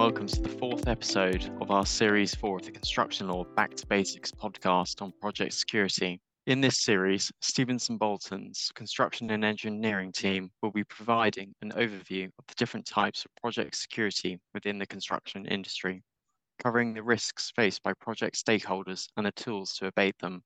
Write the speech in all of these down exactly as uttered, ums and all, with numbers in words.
welcome to the fourth episode of our Series four of the Construction Law Back to Basics podcast on project security. In this series, Stevenson Bolton's construction and engineering team will be providing an overview of the different types of project security within the construction industry, covering the risks faced by project stakeholders and the tools to abate them.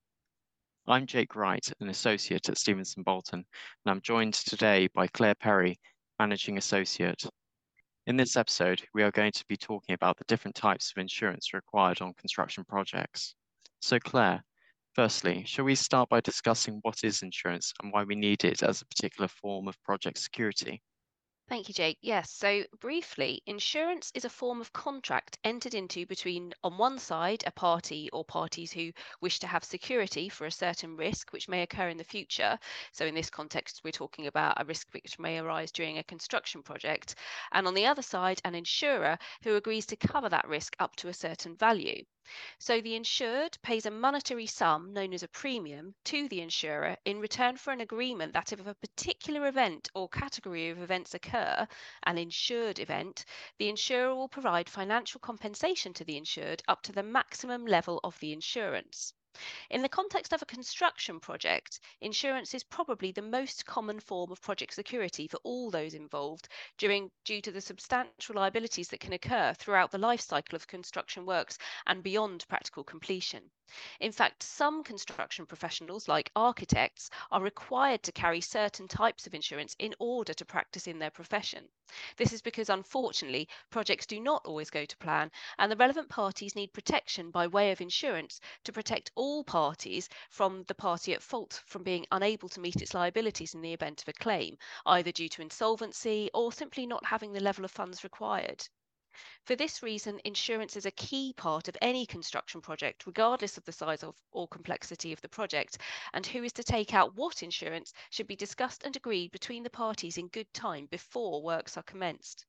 I'm Jake Wright, an associate at Stevenson Bolton, and I'm joined today by Claire Perry, managing associate. In this episode, we are going to be talking about the different types of insurance required on construction projects. So Claire, firstly, shall we start by discussing what is insurance and why we need it as a particular form of project security? Thank you, Jake. Yes, so briefly, insurance is a form of contract entered into between, on one side, a party or parties who wish to have security for a certain risk which may occur in the future. So, in this context, we're talking about a risk which may arise during a construction project. And on the other side, an insurer who agrees to cover that risk up to a certain value. So the insured pays a monetary sum known as a premium to the insurer in return for an agreement that if a particular event or category of events occur, an insured event, the insurer will provide financial compensation to the insured up to the maximum level of the insurance. In the context of a construction project, insurance is probably the most common form of project security for all those involved during, due to the substantial liabilities that can occur throughout the life cycle of construction works and beyond practical completion. In fact, some construction professionals, like architects, are required to carry certain types of insurance in order to practice in their profession. This is because, unfortunately, projects do not always go to plan, and the relevant parties need protection by way of insurance to protect all parties from the party at fault from being unable to meet its liabilities in the event of a claim, either due to insolvency or simply not having the level of funds required. For this reason, insurance is a key part of any construction project, regardless of the size of or complexity of the project, and who is to take out what insurance should be discussed and agreed between the parties in good time before works are commenced.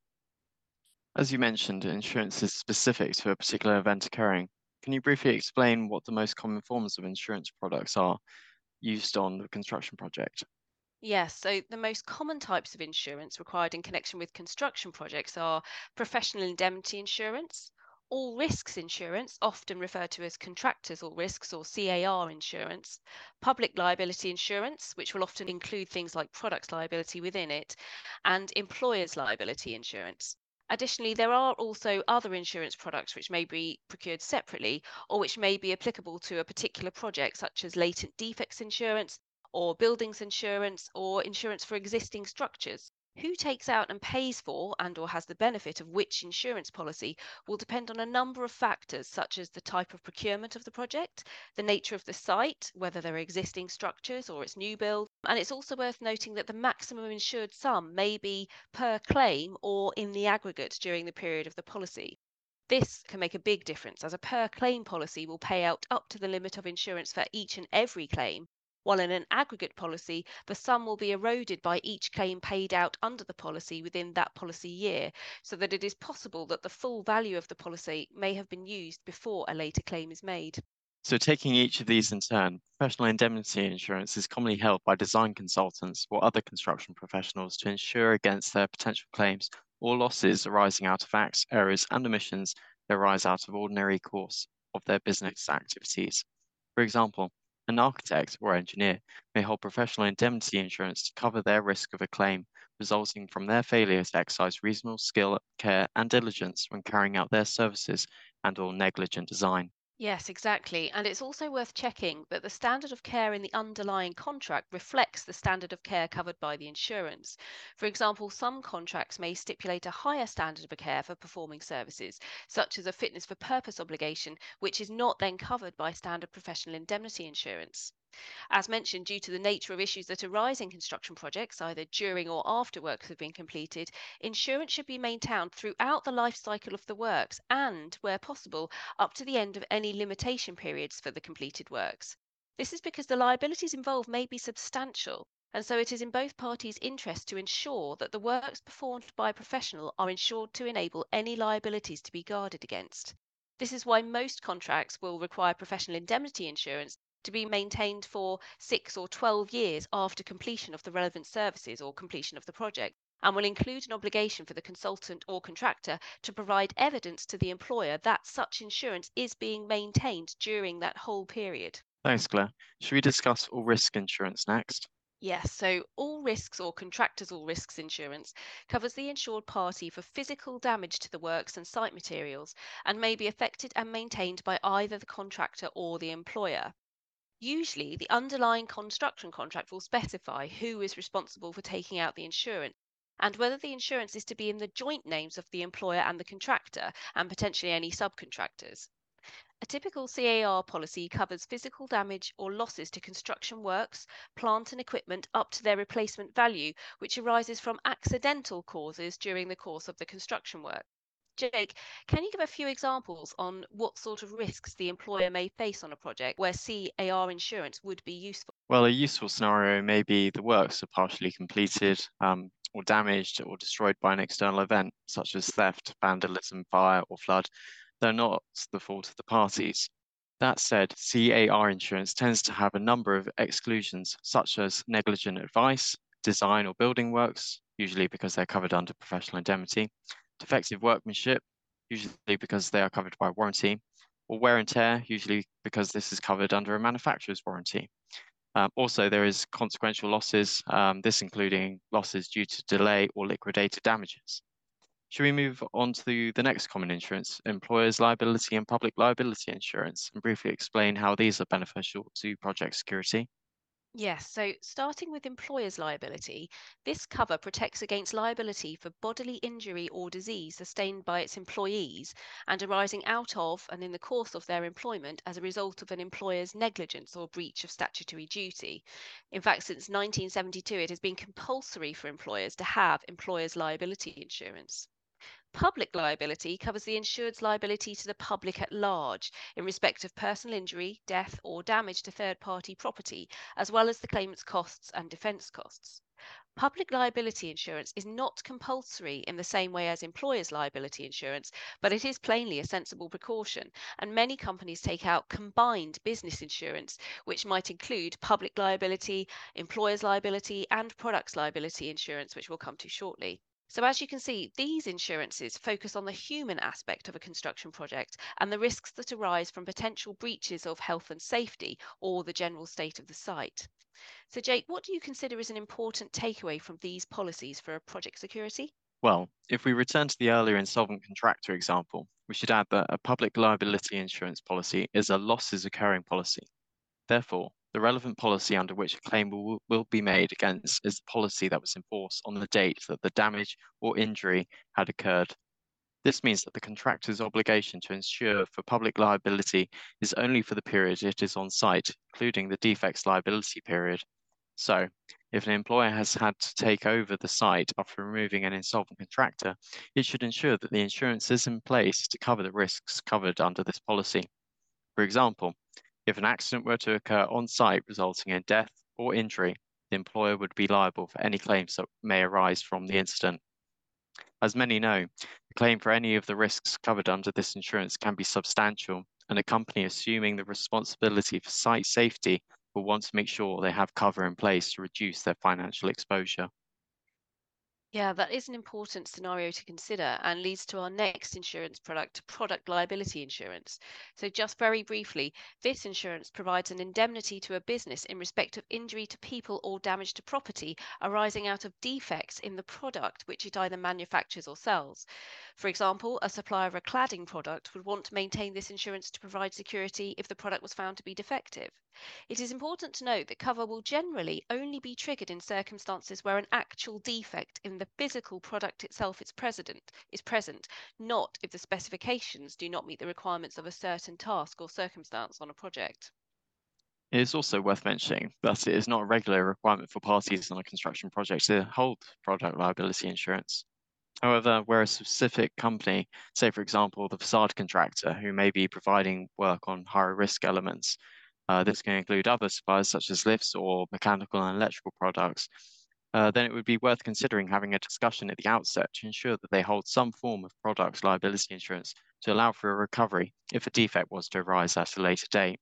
As you mentioned, insurance is specific to a particular event occurring. Can you briefly explain what the most common forms of insurance products are used on the construction project? Yes, so the most common types of insurance required in connection with construction projects are professional indemnity insurance, all risks insurance, often referred to as contractors all risks or C A R insurance, public liability insurance, which will often include things like products liability within it, and employers liability insurance. Additionally, there are also other insurance products which may be procured separately or which may be applicable to a particular project, such as latent defects insurance or buildings insurance or insurance for existing structures. Who takes out and pays for and or has the benefit of which insurance policy will depend on a number of factors such as the type of procurement of the project, the nature of the site, whether there are existing structures or it's new build, and it's also worth noting that the maximum insured sum may be per claim or in the aggregate during the period of the policy. This can make a big difference as a per claim policy will pay out up to the limit of insurance for each and every claim, while in an aggregate policy, the sum will be eroded by each claim paid out under the policy within that policy year, so that it is possible that the full value of the policy may have been used before a later claim is made. So taking each of these in turn, professional indemnity insurance is commonly held by design consultants or other construction professionals to insure against their potential claims or losses arising out of acts, errors, and omissions that arise out of ordinary course of their business activities. For example, an architect or engineer may hold professional indemnity insurance to cover their risk of a claim resulting from their failure to exercise reasonable skill, care, and diligence when carrying out their services and or negligent design. Yes, exactly. And it's also worth checking that the standard of care in the underlying contract reflects the standard of care covered by the insurance. For example, some contracts may stipulate a higher standard of care for performing services, such as a fitness for purpose obligation, which is not then covered by standard professional indemnity insurance. As mentioned, due to the nature of issues that arise in construction projects, either during or after works have been completed, insurance should be maintained throughout the life cycle of the works and, where possible, up to the end of any limitation periods for the completed works. This is because the liabilities involved may be substantial, and so it is in both parties' interest to ensure that the works performed by a professional are insured to enable any liabilities to be guarded against. This is why most contracts will require professional indemnity insurance to be maintained for six or twelve years after completion of the relevant services or completion of the project. and will include an obligation for the consultant or contractor to provide evidence to the employer that such insurance is being maintained during that whole period. Thanks, Claire. Should we discuss all risk insurance next? Yes, so all risks or contractors all risks insurance covers the insured party for physical damage to the works and site materials and may be affected and maintained by either the contractor or the employer. Usually, the underlying construction contract will specify who is responsible for taking out the insurance and whether the insurance is to be in the joint names of the employer and the contractor and potentially any subcontractors. A typical C A R policy covers physical damage or losses to construction works, plant and equipment up to their replacement value, which arises from accidental causes during the course of the construction work. Jake, can you give a few examples on what sort of risks the employer may face on a project where C A R insurance would be useful? Well, a useful scenario may be the works are partially completed, um, or damaged or destroyed by an external event, such as theft, vandalism, fire, or flood. They're not the fault of the parties. That said, C A R insurance tends to have a number of exclusions, such as negligent advice, design or building works, usually because they're covered under professional indemnity, defective workmanship, usually because they are covered by warranty, or wear and tear, usually because this is covered under a manufacturer's warranty. Um, also, there is consequential losses, um, this including losses due to delay or liquidated damages. Should we move on to the next common insurance, employers' liability and public liability insurance, and briefly explain how these are beneficial to project security? Yes, so starting with employer's liability, this cover protects against liability for bodily injury or disease sustained by its employees and arising out of and in the course of their employment as a result of an employer's negligence or breach of statutory duty. In fact, since nineteen seventy-two, it has been compulsory for employers to have employer's liability insurance. Public liability covers the insured's liability to the public at large in respect of personal injury, death, or damage to third party property, as well as the claimant's costs and defence costs. Public liability insurance is not compulsory in the same way as employer's liability insurance, but it is plainly a sensible precaution, and many companies take out combined business insurance, which might include public liability, employer's liability, and products liability insurance, which we'll come to shortly. So, as you can see, these insurances focus on the human aspect of a construction project and the risks that arise from potential breaches of health and safety or the general state of the site. So, Jake, what do you consider is an important takeaway from these policies for project security? Well, if we return to the earlier insolvent contractor example, we should add that a public liability insurance policy is a losses occurring policy. Therefore, the relevant policy under which a claim will, will be made against is the policy that was in force on the date that the damage or injury had occurred. This means that the contractor's obligation to insure for public liability is only for the period it is on site, including the defects liability period. So, if an employer has had to take over the site after removing an insolvent contractor, it should ensure that the insurance is in place to cover the risks covered under this policy. For example, if an accident were to occur on site resulting in death or injury, the employer would be liable for any claims that may arise from the incident. As many know, the claim for any of the risks covered under this insurance can be substantial, and a company assuming the responsibility for site safety will want to make sure they have cover in place to reduce their financial exposure. Yeah, that is an important scenario to consider and leads to our next insurance product, product liability insurance. So, just very briefly, this insurance provides an indemnity to a business in respect of injury to people or damage to property arising out of defects in the product which it either manufactures or sells. For example, a supplier of a cladding product would want to maintain this insurance to provide security if the product was found to be defective. It is important to note that cover will generally only be triggered in circumstances where an actual defect in the physical product itself is present, is present, not if the specifications do not meet the requirements of a certain task or circumstance on a project. It is also worth mentioning that it is not a regular requirement for parties on a construction project to hold product liability insurance. However, where a specific company, say for example, the facade contractor who may be providing work on higher risk elements, uh, this can include other suppliers such as lifts or mechanical and electrical products, uh, then it would be worth considering having a discussion at the outset to ensure that they hold some form of product liability insurance to allow for a recovery if a defect was to arise at a later date.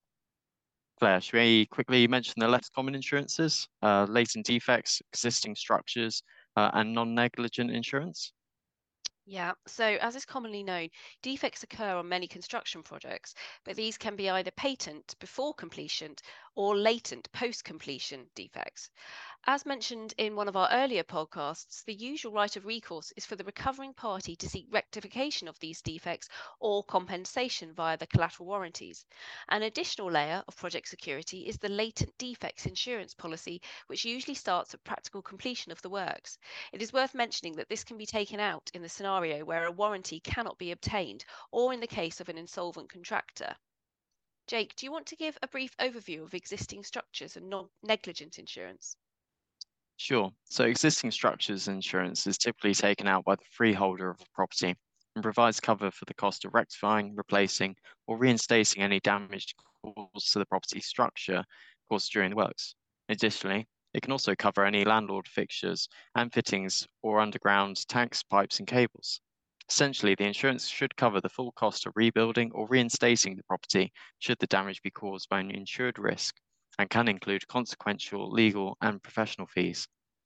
Claire, should we quickly mention the less common insurances, uh, latent defects, existing structures, uh, and non-negligent insurance? Yeah, so as is commonly known, defects occur on many construction projects, but these can be either patent before completion or latent post completion defects. As mentioned in one of our earlier podcasts, the usual right of recourse is for the recovering party to seek rectification of these defects or compensation via the collateral warranties. An additional layer of project security is the latent defects insurance policy, which usually starts at practical completion of the works. It is worth mentioning that this can be taken out in the scenario where a warranty cannot be obtained or in the case of an insolvent contractor. Jake, do you want to give a brief overview of existing structures and non negligent insurance? Sure. So existing structures insurance is typically taken out by the freeholder of a property and provides cover for the cost of rectifying, replacing, or reinstating any damage caused to the property structure caused during the works. Additionally, it can also cover any landlord fixtures and fittings or underground tanks, pipes, and cables. Essentially, the insurance should cover the full cost of rebuilding or reinstating the property should the damage be caused by an insured risk, and can include consequential, legal, and professional fees.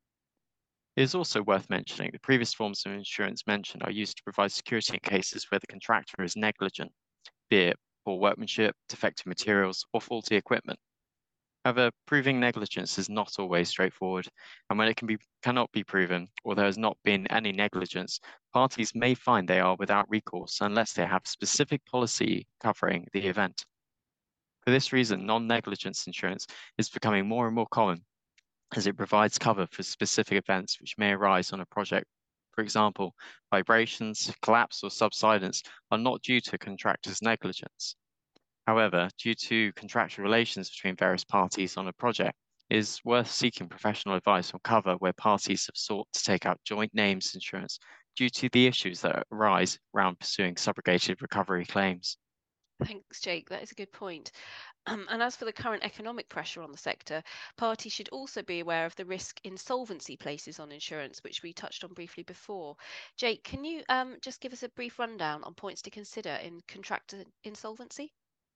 It is also worth mentioning the previous forms of insurance mentioned are used to provide security in cases where the contractor is negligent, be it poor workmanship, defective materials, or faulty equipment. However, proving negligence is not always straightforward, and when it can be, cannot be proven or there has not been any negligence, parties may find they are without recourse unless they have specific policy covering the event. For this reason, non-negligence insurance is becoming more and more common as it provides cover for specific events which may arise on a project. For example, vibrations, collapse, or subsidence are not due to contractor's negligence. However, due to contractual relations between various parties on a project, it is worth seeking professional advice on cover where parties have sought to take out joint names insurance due to the issues that arise around pursuing subrogated recovery claims. Thanks, Jake. That is a good point. Um, and as for the current economic pressure on the sector, parties should also be aware of the risk insolvency places on insurance, which we touched on briefly before. Jake, can you um, just give us a brief rundown on points to consider in contractor insolvency?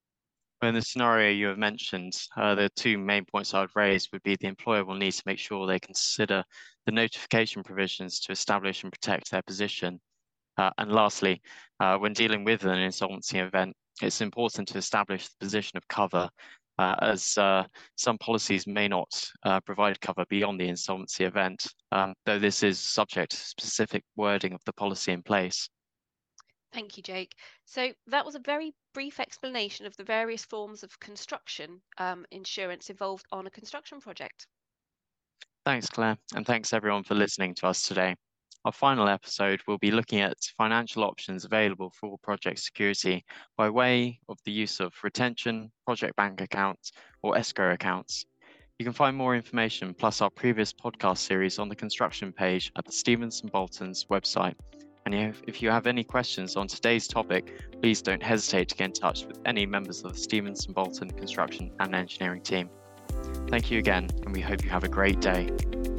In the scenario you have mentioned, uh, the two main points I would raise would be the employer will need to make sure they consider the notification provisions to establish and protect their position. Uh, and lastly, uh, when dealing with an insolvency event, it's important to establish the position of cover, uh, as uh, some policies may not uh, provide cover beyond the insolvency event, um, though this is subject to specific wording of the policy in place. Thank you, Jake. So that was a very brief explanation of the various forms of construction um, insurance involved on a construction project. Thanks, Claire, and thanks everyone for listening to us today. Our final episode will be looking at financial options available for project security by way of the use of retention, project bank accounts, or escrow accounts. You can find more information plus our previous podcast series on the construction page at the Stevens and Bolton's website. And if, if you have any questions on today's topic, please don't hesitate to get in touch with any members of the Stevens and Bolton construction and engineering team. Thank you again, and we hope you have a great day.